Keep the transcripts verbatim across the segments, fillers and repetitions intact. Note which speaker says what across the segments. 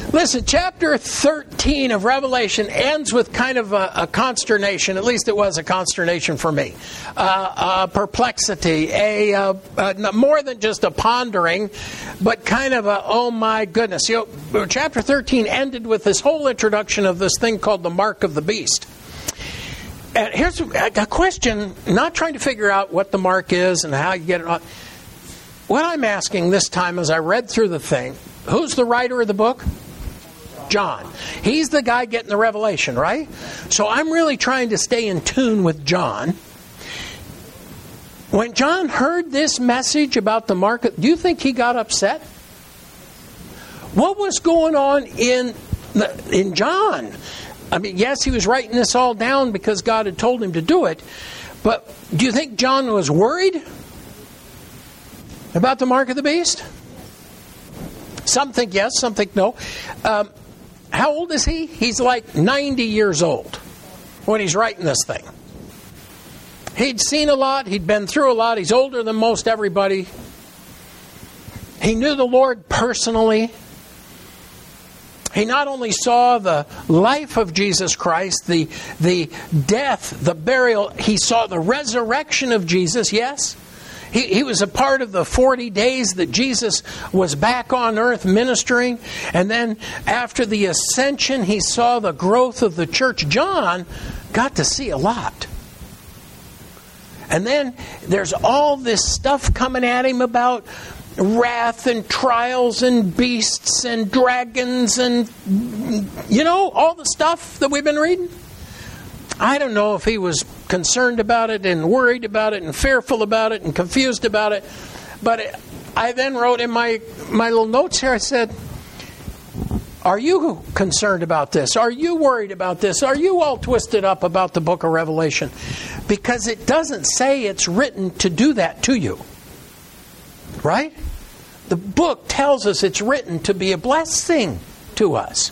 Speaker 1: Listen, chapter thirteen of Revelation ends with kind of a, a consternation. At least it was a consternation for me. Uh, a perplexity, a uh, uh, more than just a pondering, but kind of a, oh my goodness. You know, chapter thirteen ended with this whole introduction of this thing called the mark of the beast. And here's a question, not trying to figure out what the mark is and how you get it on. What I'm asking this time as I read through the thing, who's the writer of the book? John. He's the guy getting the revelation, right? So I'm really trying to stay in tune with John. When John heard this message about the mark, do you think he got upset? What was going on in the, in John? I mean, yes, he was writing this all down because God had told him to do it. But do you think John was worried about the mark of the beast? Some think yes, some think no. Um, how old is he? He's like ninety years old when he's writing this thing. He'd seen a lot. He'd been through a lot. He's older than most everybody. He knew the Lord personally. He not only saw the life of Jesus Christ, the, the death, the burial, he saw the resurrection of Jesus, yes. He, he was a part of the forty days that Jesus was back on earth ministering. And then after the ascension, he saw the growth of the church. John got to see a lot. And then there's all this stuff coming at him about wrath and trials and beasts and dragons and, you know, all the stuff that we've been reading. I don't know if he was concerned about it and worried about it and fearful about it and confused about it. But I then wrote in my, my little notes here, I said, are you concerned about this? Are you worried about this? Are you all twisted up about the book of Revelation? Because it doesn't say it's written to do that to you. Right? The book tells us it's written to be a blessing to us.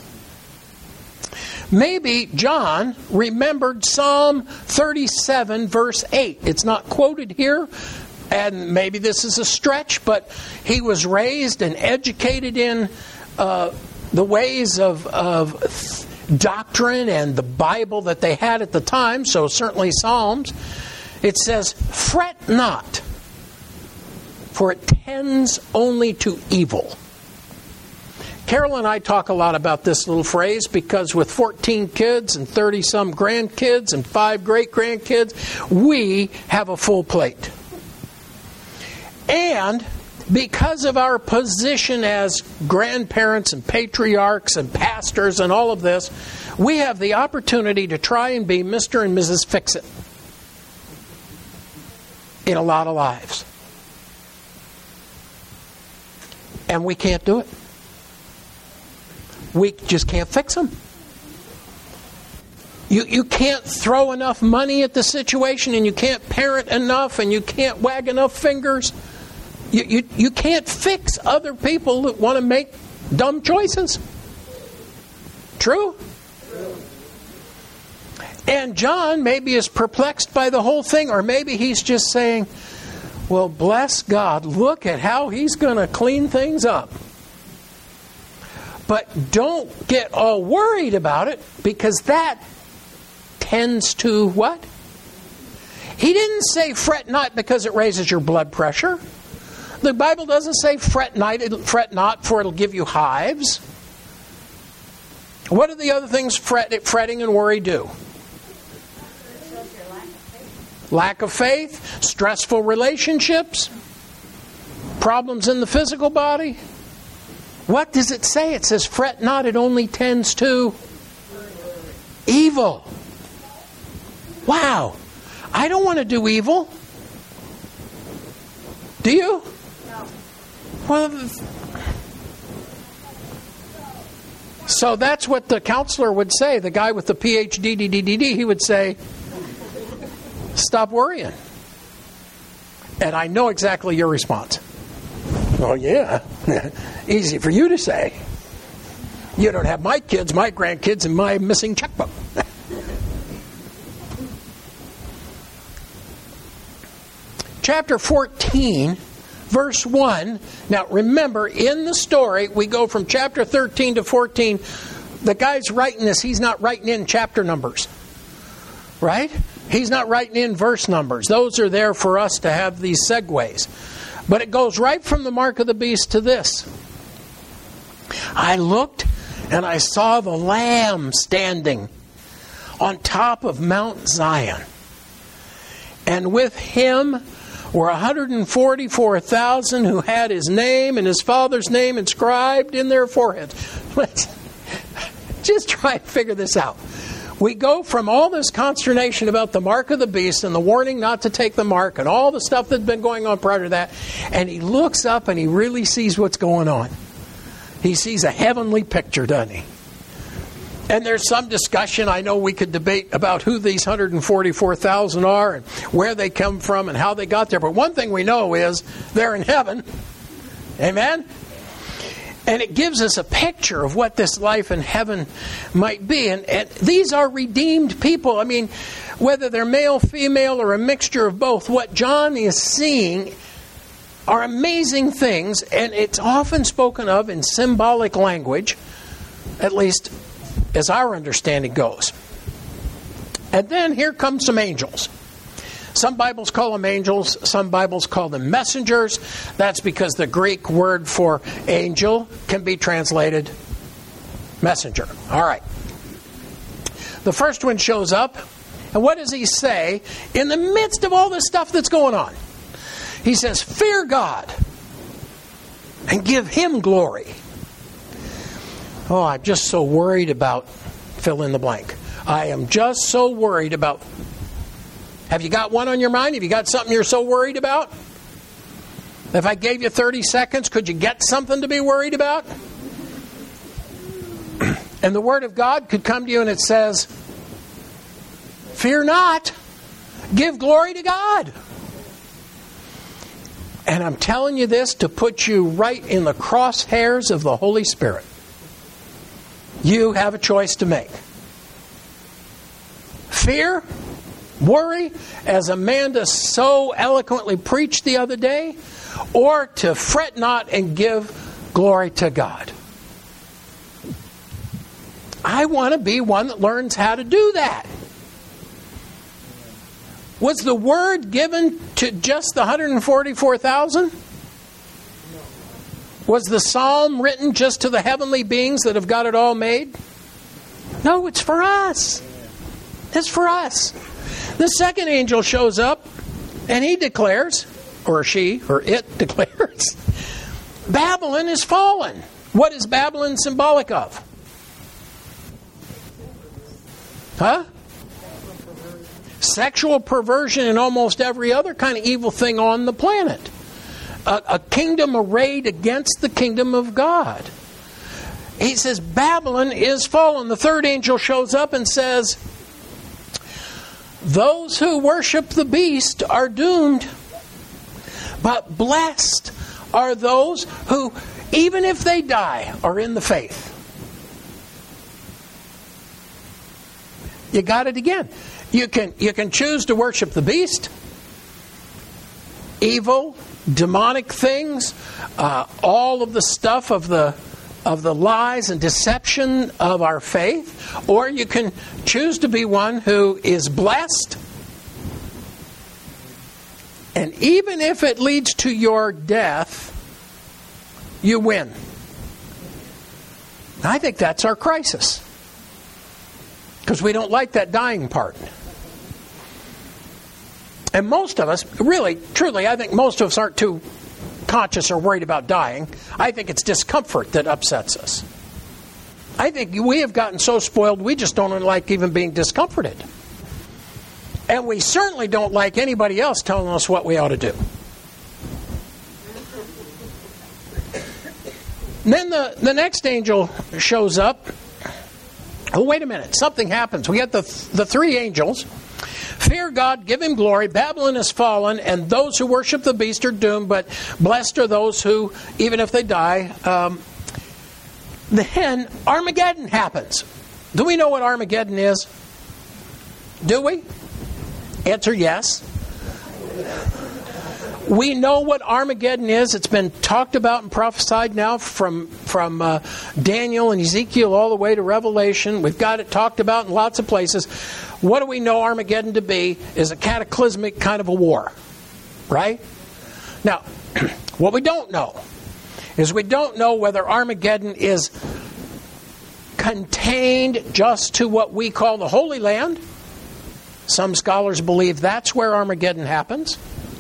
Speaker 1: Maybe John remembered Psalm thirty-seven, verse eight. It's not quoted here, and maybe this is a stretch, but he was raised and educated in uh, the ways of, of doctrine and the Bible that they had at the time, so certainly Psalms. It says, "Fret not, for it tends only to evil." Carol and I talk a lot about this little phrase because with fourteen kids and thirty-some grandkids and five great-grandkids, we have a full plate. And because of our position as grandparents and patriarchs and pastors and all of this, we have the opportunity to try and be Mister and Missus Fix-It in a lot of lives. And we can't do it. We just can't fix them. You you can't throw enough money at the situation, and you can't parent enough, and you can't wag enough fingers. You you, you can't fix other people that want to make dumb choices. True? True. And John maybe is perplexed by the whole thing, or maybe he's just saying, well, bless God, look at how he's going to clean things up. But don't get all worried about it, because that tends to what? He didn't say fret not because it raises your blood pressure. The Bible doesn't say fret not, fret not for it'll give you hives. What are the other things fret, fretting and worry do? Lack of faith, stressful relationships, problems in the physical body. What does it say? It says, fret not, it only tends to evil. Wow. I don't want to do evil. Do you? No. Well, so that's what the counselor would say. The guy with the P H D, D, D, D, D, he would say, stop worrying. And I know exactly your response. Oh, yeah. Easy for you to say. You don't have my kids, my grandkids, and my missing checkbook. Chapter fourteen verse one. Now remember, in the story, we go from chapter thirteen to fourteen. The guy's writing this, he's not writing in chapter numbers. Right? He's not writing in verse numbers. Those are there for us to have these segues. But it goes right from the mark of the beast to this. I looked and I saw the Lamb standing on top of Mount Zion. And with him were one hundred forty-four thousand who had his name and his father's name inscribed in their foreheads. Let's just try and figure this out. We go from all this consternation about the mark of the beast and the warning not to take the mark and all the stuff that's been going on prior to that, and he looks up and he really sees what's going on. He sees a heavenly picture, doesn't he? And there's some discussion, I know we could debate about who these one hundred forty-four thousand are and where they come from and how they got there. But one thing we know is they're in heaven. Amen? And it gives us a picture of what this life in heaven might be. And, and these are redeemed people. I mean, whether they're male, female, or a mixture of both, what John is seeing are amazing things. And it's often spoken of in symbolic language, at least as our understanding goes. And then here come some angels. Some Bibles call them angels. Some Bibles call them messengers. That's because the Greek word for angel can be translated messenger. All right. The first one shows up. And what does he say in the midst of all this stuff that's going on? He says, fear God and give him glory. Oh, I'm just so worried about fill in the blank. I am just so worried about. Have you got one on your mind? Have you got something you're so worried about? If I gave you thirty seconds, could you get something to be worried about? And the Word of God could come to you and it says, fear not, give glory to God. And I'm telling you this to put you right in the crosshairs of the Holy Spirit. You have a choice to make. Fear, worry, as Amanda so eloquently preached the other day, or to fret not and give glory to God. I want to be one that learns how to do that. Was the word given to just the one hundred forty-four thousand? Was the psalm written just to the heavenly beings that have got it all made? No, it's for us. It's for us. The second angel shows up and he declares, or she, or it declares, Babylon is fallen. What is Babylon symbolic of? Huh? Sexual perversion and almost every other kind of evil thing on the planet. A, a kingdom arrayed against the kingdom of God. He says Babylon is fallen. The third angel shows up and says, those who worship the beast are doomed, but blessed are those who, even if they die, are in the faith. You got it again. You can you can choose to worship the beast, evil, demonic things, uh, all of the stuff of the of the lies and deception of our faith, or you can choose to be one who is blessed, and even if it leads to your death, you win. I think that's our crisis, because we don't like that dying part. And most of us, really, truly, I think most of us aren't too conscious or worried about dying. I think it's discomfort that upsets us. I think we have gotten so spoiled we just don't like even being discomforted. And we certainly don't like anybody else telling us what we ought to do. And then the, the next angel shows up. Oh, wait a minute. Something happens. We got the, the three angels. Fear God, give him glory. Babylon is fallen, and those who worship the beast are doomed, but blessed are those who, even if they die, um, then Armageddon happens. Do we know what Armageddon is? Do we? Answer yes. we know what Armageddon is. It's been talked about and prophesied now from from uh, Daniel and Ezekiel all the way to Revelation. We've got it talked about in lots of places. What do we know Armageddon to be? Is a cataclysmic kind of a war, right? Now, what we don't know is we don't know whether Armageddon is contained just to what we call the Holy Land. Some scholars believe that's where Armageddon happens.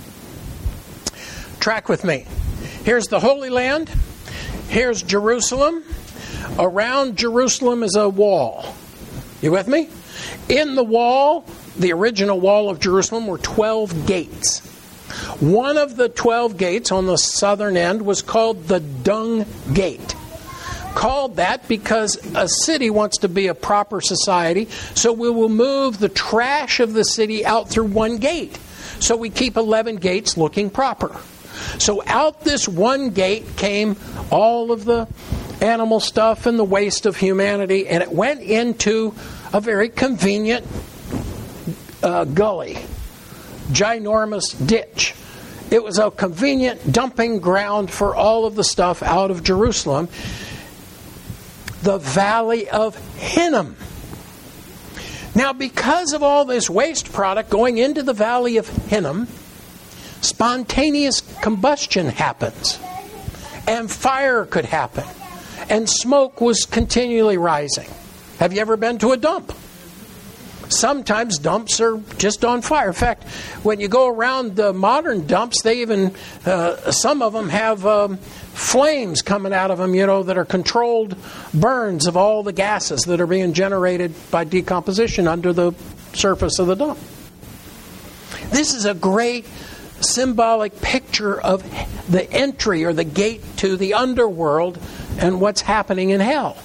Speaker 1: Track with me. Here's the Holy Land. Here's Jerusalem. Around Jerusalem is a wall. You with me? In the wall, the original wall of Jerusalem, were twelve gates. One of the twelve gates on the southern end was called the Dung Gate. Called that because a city wants to be a proper society, so we will move the trash of the city out through one gate. So we keep eleven gates looking proper. So out this one gate came all of the animal stuff and the waste of humanity, and it went into a very convenient uh, gully, ginormous ditch. It was a convenient dumping ground for all of the stuff out of Jerusalem. The Valley of Hinnom. Now, because of all this waste product going into the Valley of Hinnom, spontaneous combustion happens, and fire could happen, and smoke was continually rising. Have you ever been to a dump? Sometimes dumps are just on fire. In fact, when you go around the modern dumps, they even, uh, some of them have um, flames coming out of them, you know, that are controlled burns of all the gases that are being generated by decomposition under the surface of the dump. This is a great symbolic picture of the entry or the gate to the underworld and what's happening in hell.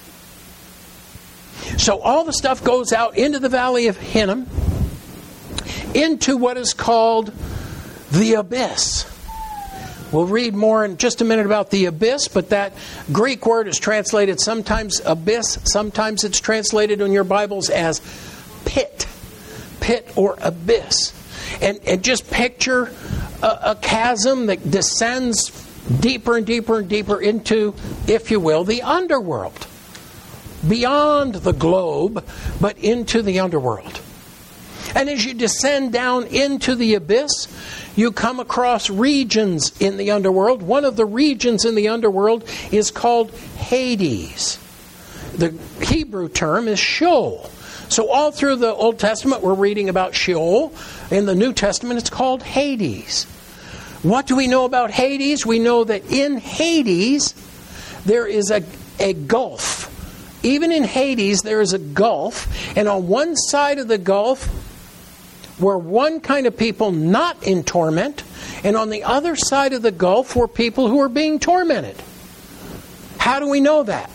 Speaker 1: So all the stuff goes out into the Valley of Hinnom, into what is called the abyss. We'll read more in just a minute about the abyss, but that Greek word is translated sometimes abyss, sometimes it's translated in your Bibles as pit, pit or abyss. And, and just picture a, a chasm that descends deeper and deeper and deeper into, if you will, the underworld. Beyond the globe, but into the underworld. And as you descend down into the abyss, you come across regions in the underworld. One of the regions in the underworld is called Hades. The Hebrew term is Sheol. So all through the Old Testament, we're reading about Sheol. In the New Testament, it's called Hades. What do we know about Hades? We know that in Hades, there is a, a gulf. Even in Hades, there is a gulf, and on one side of the gulf were one kind of people not in torment, and on the other side of the gulf were people who were being tormented. How do we know that?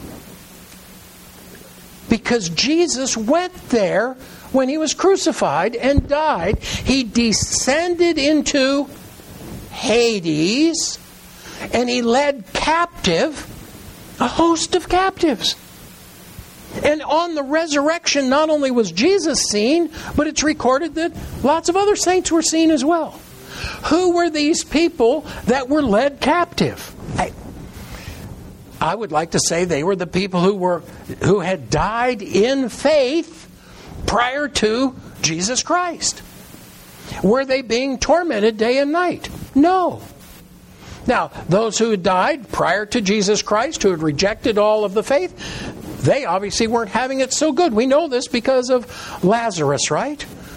Speaker 1: Because Jesus went there when he was crucified and died. He descended into Hades, and he led captive a host of captives. And on the resurrection, not only was Jesus seen, but it's recorded that lots of other saints were seen as well. Who were these people that were led captive? I, I would like to say they were the people who were who had died in faith prior to Jesus Christ. Were they being tormented day and night? No. Now, those who had died prior to Jesus Christ, who had rejected all of the faith, they obviously weren't having it so good. We know this because of Lazarus, right?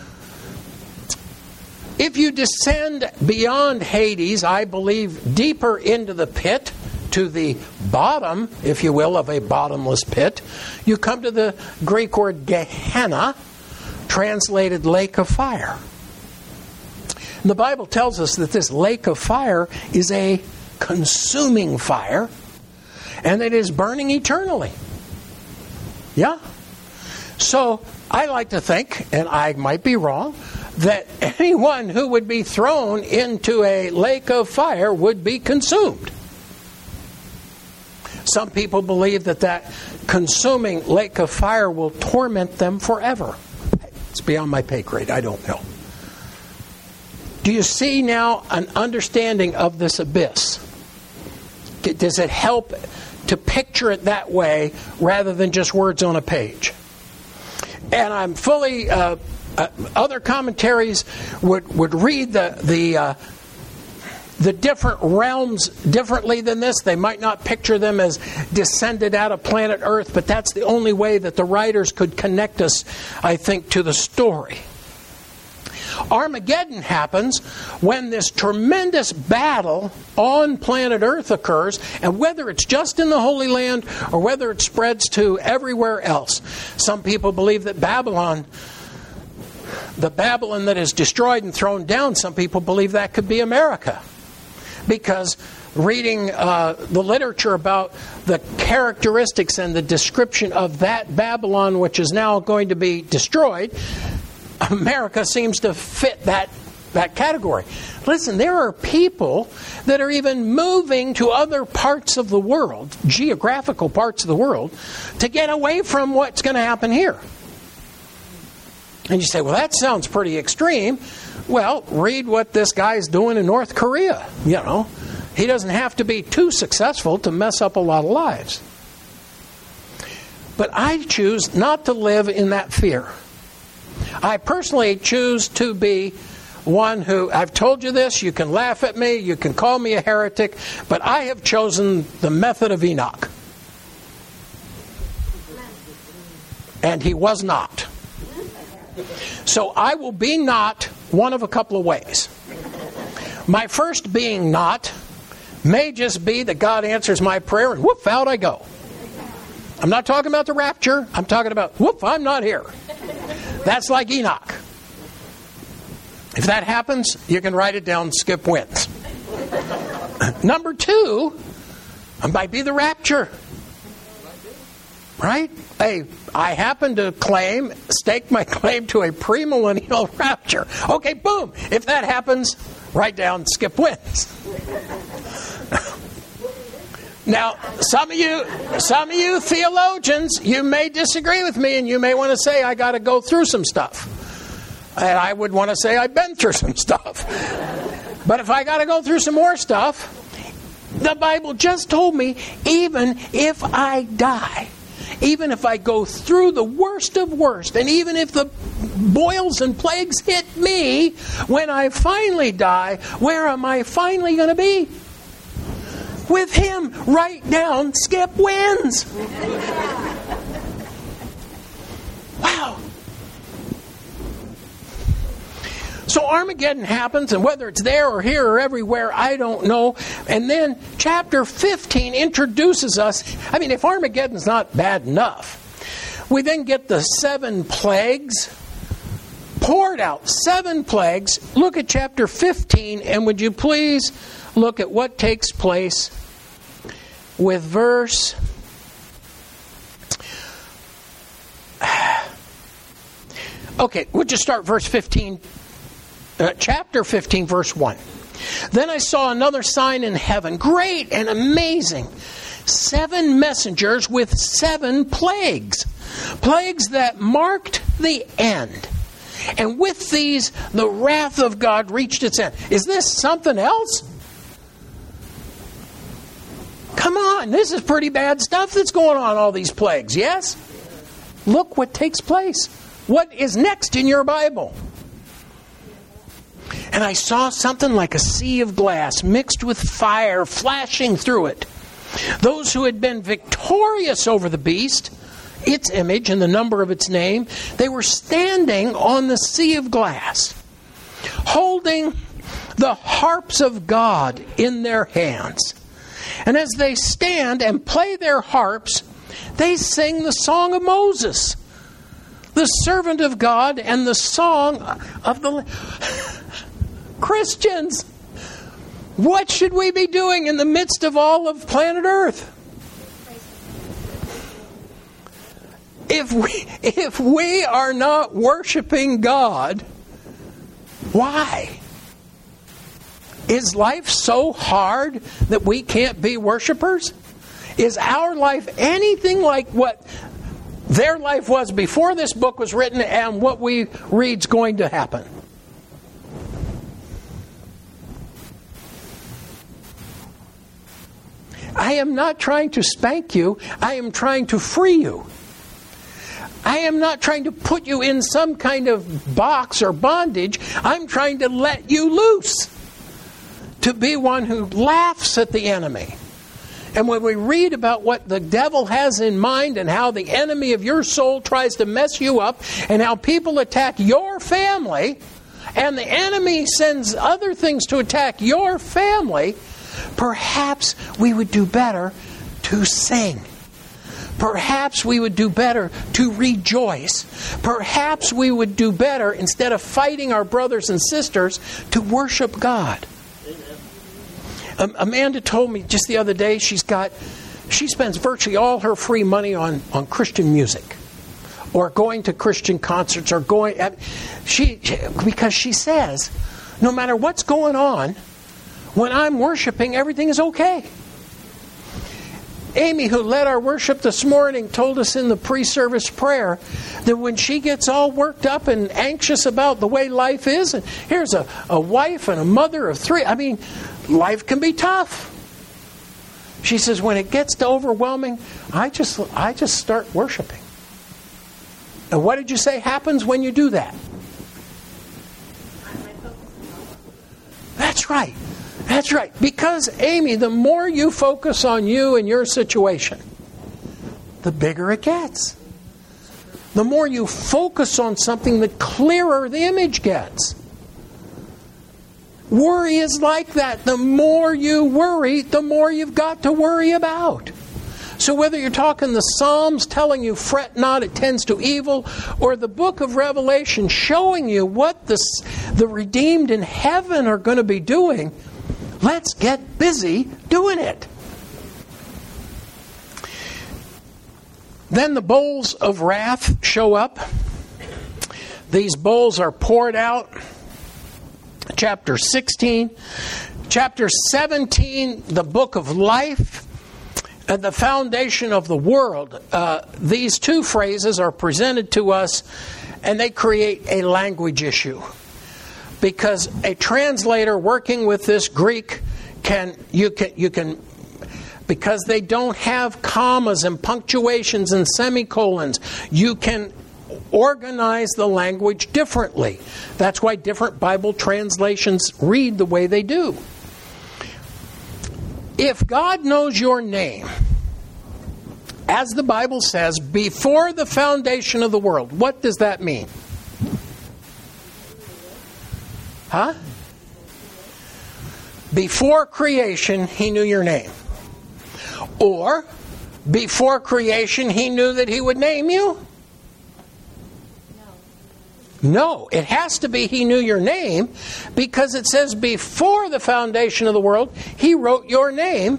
Speaker 1: If you descend beyond Hades, I believe deeper into the pit, to the bottom, if you will, of a bottomless pit, you come to the Greek word Gehenna, translated lake of fire. And the Bible tells us that this lake of fire is a consuming fire, and it is burning eternally. Yeah? So, I like to think, and I might be wrong, that anyone who would be thrown into a lake of fire would be consumed. Some people believe that that consuming lake of fire will torment them forever. It's beyond my pay grade. I don't know. Do you see now an understanding of this abyss? Does it help to picture it that way rather than just words on a page? And I'm fully... Uh, uh, other commentaries would, would read the... the uh, the different realms differently than this. They might not picture them as descended out of planet Earth, but that's the only way that the writers could connect us, I think, to the story. Armageddon happens when this tremendous battle on planet Earth occurs, and whether it's just in the Holy Land or whether it spreads to everywhere else. Some people believe that Babylon, the Babylon that is destroyed and thrown down, some people believe that could be America. Because reading uh, the literature about the characteristics and the description of that Babylon, which is now going to be destroyed, America seems to fit that, that category. Listen, there are people that are even moving to other parts of the world, geographical parts of the world, to get away from what's going to happen here. And you say, well, that sounds pretty extreme. Well, read what this guy's doing in North Korea. You know, he doesn't have to be too successful to mess up a lot of lives. But I choose not to live in that fear. I personally choose to be one who, I've told you this, you can laugh at me, you can call me a heretic, but I have chosen the method of Enoch. And he was not. So I will be not one of a couple of ways. My first being not may just be that God answers my prayer and whoop, out I go. I'm not talking about the rapture. I'm talking about whoop, I'm not here. That's like Enoch. If that happens, you can write it down, Skip wins. Number two, I might be the rapture. Right? Hey, I happen to claim, stake my claim to a premillennial rapture. Okay, boom. If that happens, write down, Skip wins. Now, some of you, some of you theologians, you may disagree with me, and you may want to say I got to go through some stuff. And I would want to say I've been through some stuff. But if I got to go through some more stuff, the Bible just told me, even if I die, even if I go through the worst of worst, and even if the boils and plagues hit me, when I finally die, where am I finally going to be? With Him. Write down, Skip wins. Wow. So Armageddon happens, and whether it's there or here or everywhere, I don't know. And then chapter fifteen introduces us. I mean, if Armageddon's not bad enough, we then get the seven plagues poured out. Seven plagues. Look at chapter fifteen, and would you please look at what takes place with verse... Okay, we'll just start verse fifteen. Uh, chapter fifteen, verse one. Then I saw another sign in heaven, great and amazing. Seven messengers with seven plagues. Plagues that marked the end. And with these, the wrath of God reached its end. Is this something else? Come on, this is pretty bad stuff that's going on, all these plagues, yes? Look what takes place. What is next in your Bible? And I saw something like a sea of glass mixed with fire flashing through it. Those who had been victorious over the beast, its image and the number of its name, they were standing on the sea of glass, holding the harps of God in their hands. And as they stand and play their harps, they sing the song of Moses, the servant of God, and the song of the... Christians, what should we be doing in the midst of all of planet Earth? If we, if we are not worshiping God, why? Is life so hard that we can't be worshipers? Is our life anything like what their life was before this book was written and what we read's going to happen? I am not trying to spank you. I am trying to free you. I am not trying to put you in some kind of box or bondage. I'm trying to let you loose. To be one who laughs at the enemy. And when we read about what the devil has in mind and how the enemy of your soul tries to mess you up and how people attack your family and the enemy sends other things to attack your family, perhaps we would do better to sing. Perhaps we would do better to rejoice. Perhaps we would do better, instead of fighting our brothers and sisters, to worship God. Um, Amanda told me just the other day she's got, she spends virtually all her free money on, on Christian music, or going to Christian concerts, or going. She because she says, no matter what's going on, when I'm worshiping, everything is okay. Amy, who led our worship this morning, told us in the pre-service prayer that when she gets all worked up and anxious about the way life is, and here's a, a wife and a mother of three, I mean, life can be tough. She says, when it gets to overwhelming, I just I just start worshiping. And what did you say happens when you do that? That's right. That's right. Because, Amy, the more you focus on you and your situation, the bigger it gets. The more you focus on something, the clearer the image gets. Worry is like that. The more you worry, the more you've got to worry about. So whether you're talking the Psalms telling you, fret not, it tends to evil, or the book of Revelation showing you what the, the redeemed in heaven are going to be doing, let's get busy doing it. Then the bowls of wrath show up. These bowls are poured out. Chapter sixteen. Chapter seventeen, the book of life. At the foundation of the world. Uh, these two phrases are presented to us, and they create a language issue. Because a translator working with this Greek can you can you can because they don't have commas and punctuations and semicolons, you can organize the language differently. That's why different Bible translations read the way they do. If God knows your name, as the Bible says, before the foundation of the world, what does that mean? Huh? Before creation, He knew your name. Or, before creation, He knew that He would name you? No, it has to be He knew your name, because it says before the foundation of the world, He wrote your name.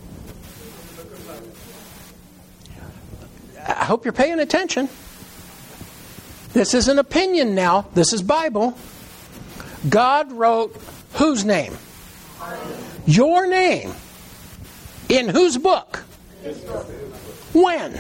Speaker 1: I hope you're paying attention. This is an opinion now. This is Bible. God wrote whose name? Your name. In whose book? When?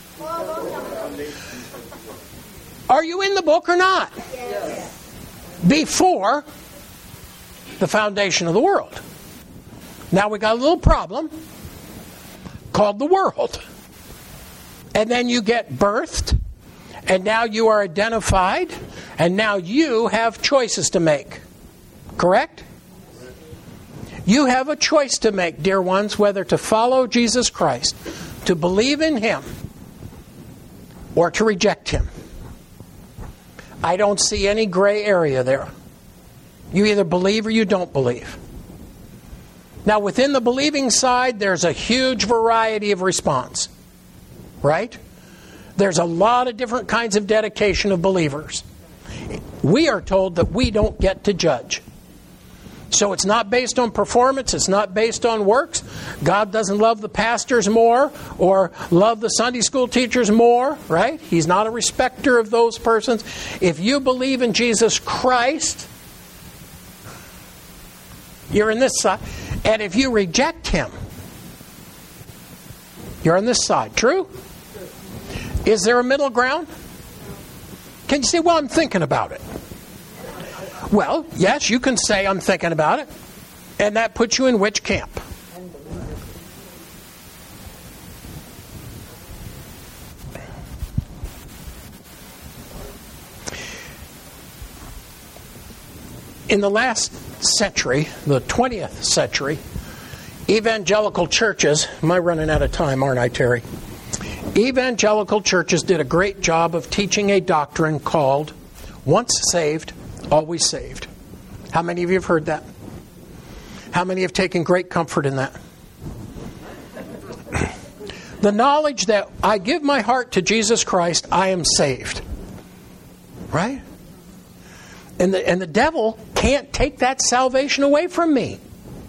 Speaker 1: Are you in the book or not? Yes. Before the foundation of the world. Now we got a little problem called the world. And then you get birthed, and now you are identified, and now you have choices to make. Correct? You have a choice to make, dear ones, whether to follow Jesus Christ, to believe in Him, or to reject Him. I don't see any gray area there. You either believe or you don't believe. Now, within the believing side, there's a huge variety of response. Right? There's a lot of different kinds of dedication of believers. We are told that we don't get to judge. So it's not based on performance. It's not based on works. God doesn't love the pastors more or love the Sunday school teachers more, right? He's not a respecter of those persons. If you believe in Jesus Christ, you're in this side. And if you reject Him, you're on this side. True? Is there a middle ground? Can you say, well, I'm thinking about it? Well, yes, you can say I'm thinking about it. And that puts you in which camp? In the last century, the twentieth century, evangelical churches, am I running out of time, aren't I, Terry? Evangelical churches did a great job of teaching a doctrine called once saved, always saved. How many of you have heard that? How many have taken great comfort in that? The knowledge that I give my heart to Jesus Christ, I am saved. Right? And the, and the devil can't take that salvation away from me.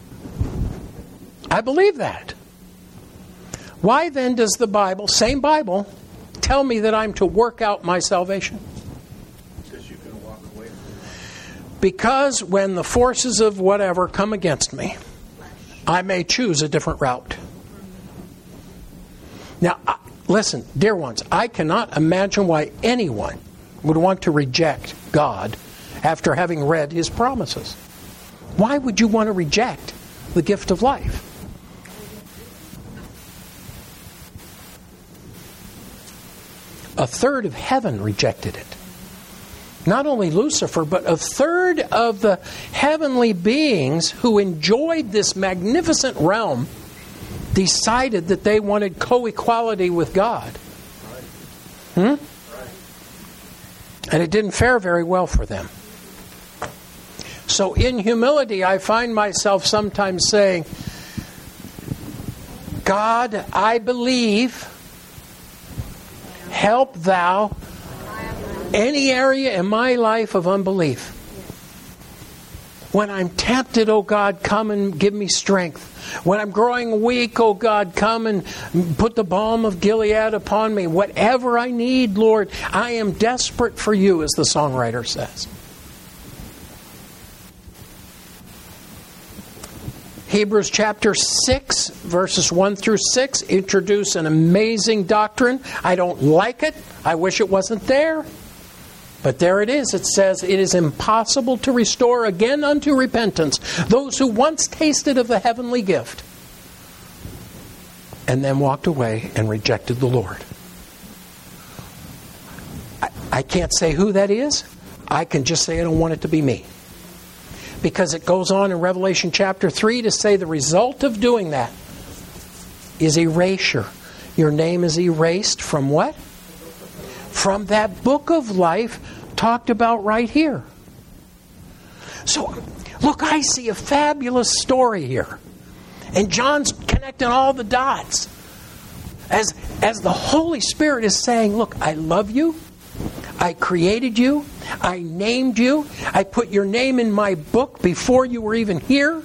Speaker 1: I believe that. Why then does the Bible, same Bible, tell me that I'm to work out my salvation?
Speaker 2: Because you can walk away from it.
Speaker 1: Because when the forces of whatever come against me, I may choose a different route. Now, listen, dear ones, I cannot imagine why anyone would want to reject God after having read His promises. Why would you want to reject the gift of life? A third of heaven rejected it. Not only Lucifer, but a third of the heavenly beings who enjoyed this magnificent realm decided that they wanted co-equality with God. Hmm? And it didn't fare very well for them. So in humility, I find myself sometimes saying, God, I believe, help thou any area in my life of unbelief. When I'm tempted, oh God, come and give me strength. When I'm growing weak, oh God, come and put the balm of Gilead upon me. Whatever I need, Lord, I am desperate for you, as the songwriter says. Hebrews chapter six, verses one through six, introduce an amazing doctrine. I don't like it. I wish it wasn't there. But there it is. It says, it is impossible to restore again unto repentance those who once tasted of the heavenly gift and then walked away and rejected the Lord. I, I can't say who that is. I can just say I don't want it to be me. Because it goes on in Revelation chapter three to say the result of doing that is erasure. Your name is erased from what? From that book of life talked about right here. So, look, I see a fabulous story here. And John's connecting all the dots. As, as the Holy Spirit is saying, look, I love you. I created you. I named you. I put your name in my book before you were even here.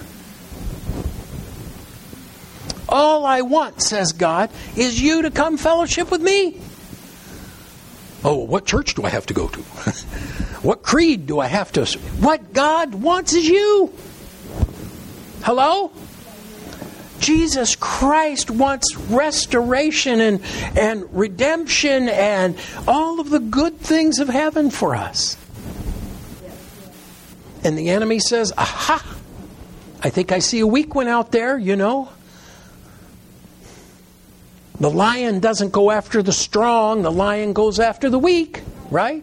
Speaker 1: All I want, says God, is you to come fellowship with me. Oh, what church do I have to go to? What creed do I have to... What God wants is you. Hello? Jesus Christ wants restoration and, and redemption and all of the good things of heaven for us. And the enemy says, aha, I think I see a weak one out there, you know. The lion doesn't go after the strong, the lion goes after the weak, right?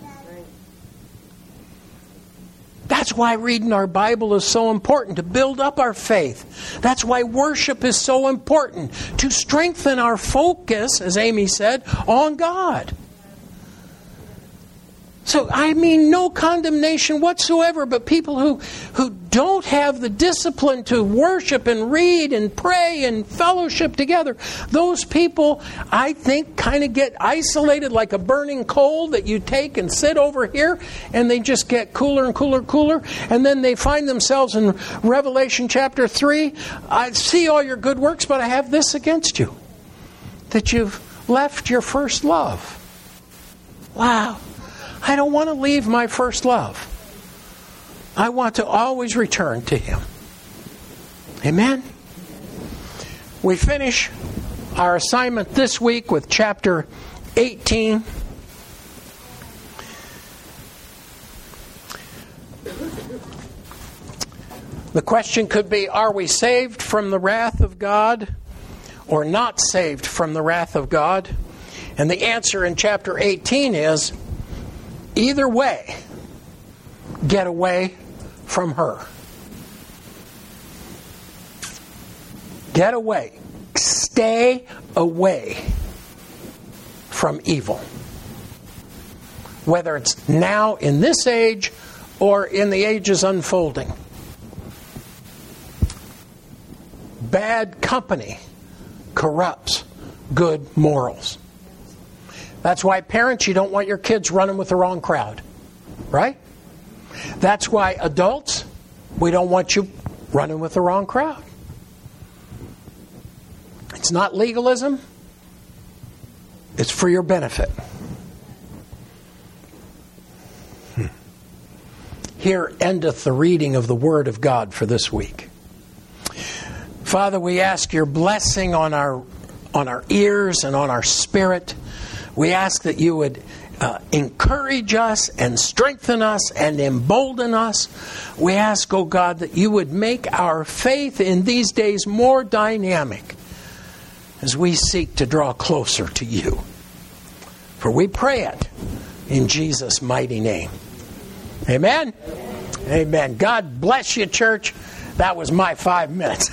Speaker 1: That's why reading our Bible is so important, to build up our faith. That's why worship is so important, to strengthen our focus, as Amy said, on God. So, I mean, no condemnation whatsoever, but people who, who don't have the discipline to worship and read and pray and fellowship together, those people, I think, kind of get isolated like a burning coal that you take and sit over here, and they just get cooler and cooler and cooler, and then they find themselves in Revelation chapter three, I see all your good works, but I have this against you, that you've left your first love. Wow. I don't want to leave my first love. I want to always return to Him. Amen? We finish our assignment this week with chapter eighteen. The question could be, are we saved from the wrath of God or not saved from the wrath of God? And the answer in chapter eighteen is, either way, get away from her. Get away. Stay away from evil. Whether it's now in this age or in the ages unfolding. Bad company corrupts good morals. That's why, parents, you don't want your kids running with the wrong crowd. Right? That's why, adults, we don't want you running with the wrong crowd. It's not legalism. It's for your benefit. Hmm. Here endeth the reading of the Word of God for this week. Father, we ask your blessing on our on our ears and on our spirit. We ask that you would uh, encourage us and strengthen us and embolden us. We ask, oh God, that you would make our faith in these days more dynamic as we seek to draw closer to you. For we pray it in Jesus' mighty name. Amen? Amen. God bless you, church. That was my five minutes.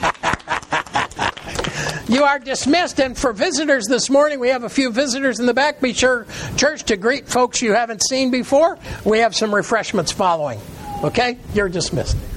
Speaker 1: You are dismissed. And for visitors this morning, we have a few visitors in the back. Be sure, church, to greet folks you haven't seen before. We have some refreshments following. Okay? You're dismissed.